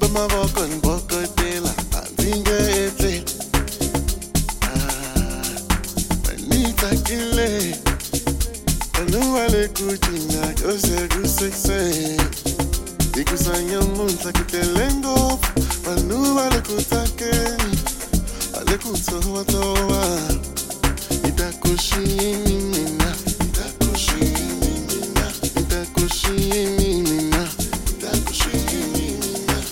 Bamavoko nboko tela andinga etle. Manita kile. Anuale kuchina yose gusekse. Ikusanya munta kitelengo. Anuale kutakeni. Ale kutoa toa. Itakushimina. Itakushimina. Itakushimina. Itakushimina.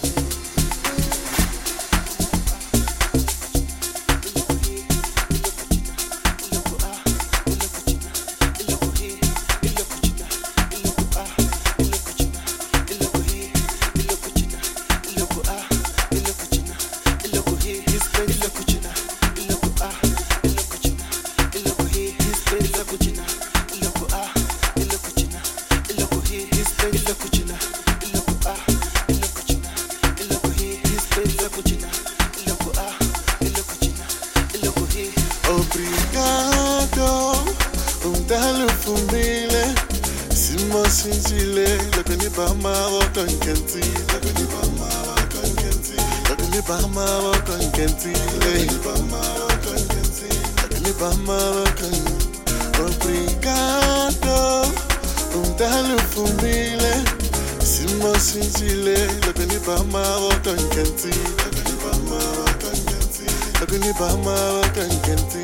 Obrigado, talo fumile, simo sintile, lakini bama wakankanti, lakini bama wakankanti, lakini bama wakankanti, lakini bama wakankanti, lakini bama wakankanti. Obrigado, talo fumile, simo sintile, lakini bama wakankanti, lakini bama wakankanti, lakini bama wakankanti.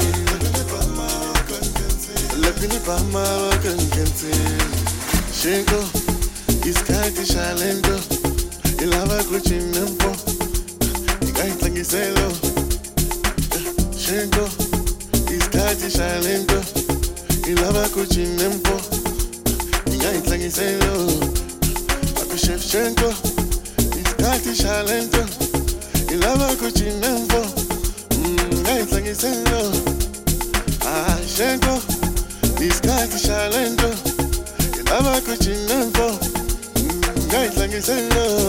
Lakini bama wakankanti. Shenko, iskati shalendo. Ilava kuchinempo. Ikaitlangiselo. Shenko, iskati shalendo. Ilava kuchinempo. Ikaitlangiselo. Akushevchenko, iskati shalendo. Ilava kuchinempo. Ikaitlangiselo. Shenko, iskati shalendo. Ilava kuchinempo. Ikaitlangiselo.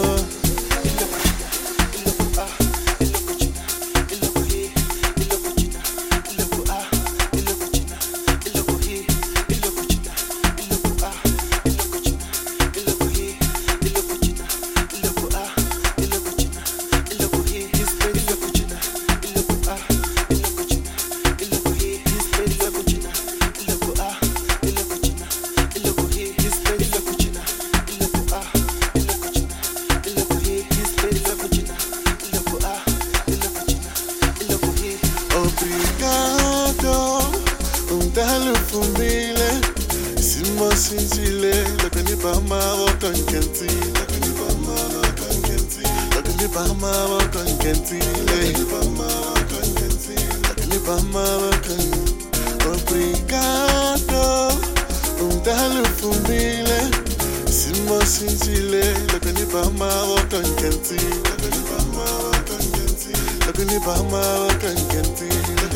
Obrigado, talo fumile, simo sintile, lakini bama wakankanti, lakini bama wakankanti, lakini bama wakankanti, lakini bama wakankanti, lakini bama wakankanti. Obrigado, talo fumile, simo sintile, lakini bama wakankanti, lakini bama wakankanti, lakini bama wakankanti.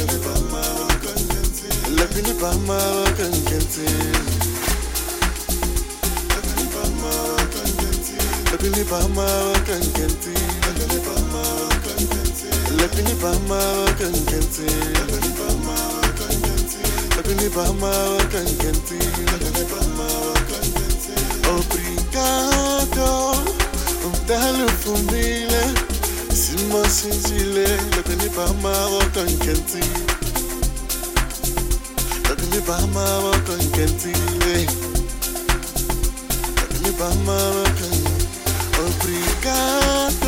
Lakini bama wakankanti. Lakini bama wakankanti. Lakini bama wakankanti. Lakini bama wakankanti. Lakini bama wakankanti. Lakini bama wakankanti. Lakini bama wakankanti. Lakini bama wakankanti. Obrigado, talo fumile, simo sintile, lakini bama wakankanti. Lakini bama wakankanti. Lakini bama wakankanti. Obrigado.